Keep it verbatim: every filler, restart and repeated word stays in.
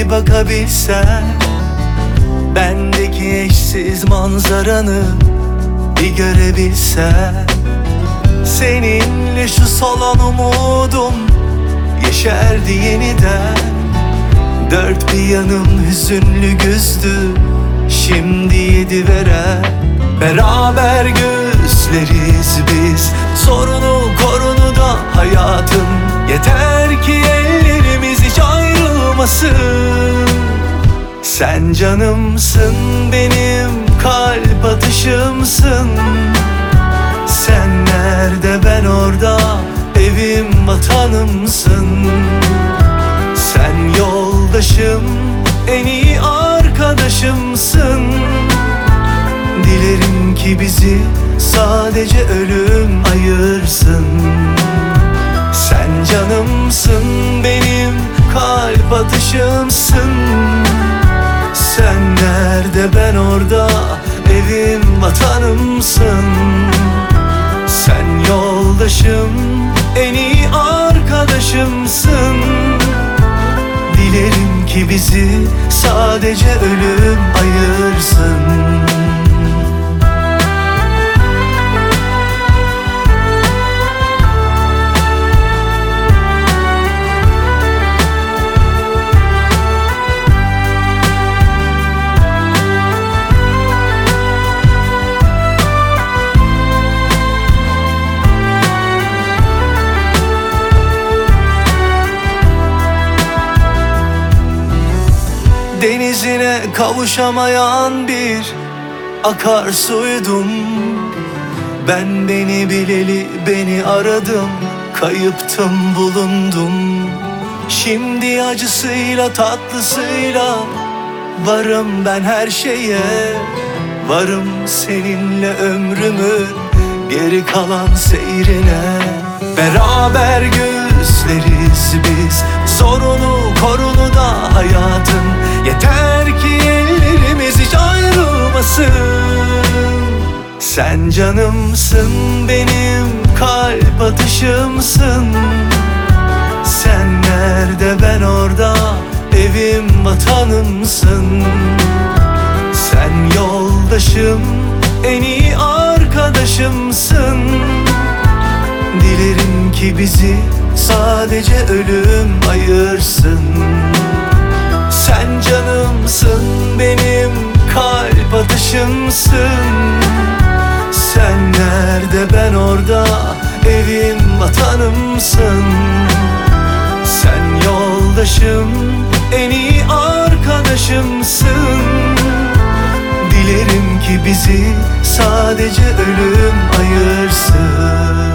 bir bakabilsen, bendeki eşsiz manzaranı bir görebilsen. Seninle şu solan umudum yeşerdi yeniden. Dört bir yanım hüzünlü güzdü, şimdi yedi veren. Beraber göğüsleriz biz, sorunu korunu da hayatın. Yeter ki ellerimiz hiç ayrılmasın. Sen canımsın, benim kalp atışımsın. Sen nerede ben orada, evim vatanımsın. Sen yoldaşım, en iyi arkadaşımsın. Dilerim ki bizi sadece ölüm ayırsın. Sen canımsın, benim kalp atışımsın. Sen nerede ben orada, evim vatanımsın. Sen yoldaşım, en iyi arkadaşımsın. Dilerim ki bizi sadece ölüm ayırsın. Denizine kavuşamayan bir akarsuydum. Ben beni bileli beni aradım, kayıptım bulundum. Şimdi acısıyla tatlısıyla varım ben her şeye. Varım seninle ömrümün geri kalan seyrine. Beraber göğüsleriz biz, sorunu korunu da hayatın. Yeter ki ellerimiz hiç ayrılmasın. Sen canımsın, benim kalp atışımsın. Sen nerede ben orada, evim vatanımsın. Sen yoldaşım, en iyi arkadaşımsın. Dilerim ki bizi sadece ölüm ayırsın. Sen canımsın, benim kalp atışımsın. Sen nerede ben orada, evim vatanımsın. Sen yoldaşım, en iyi arkadaşımsın. Dilerim ki bizi sadece ölüm ayırsın.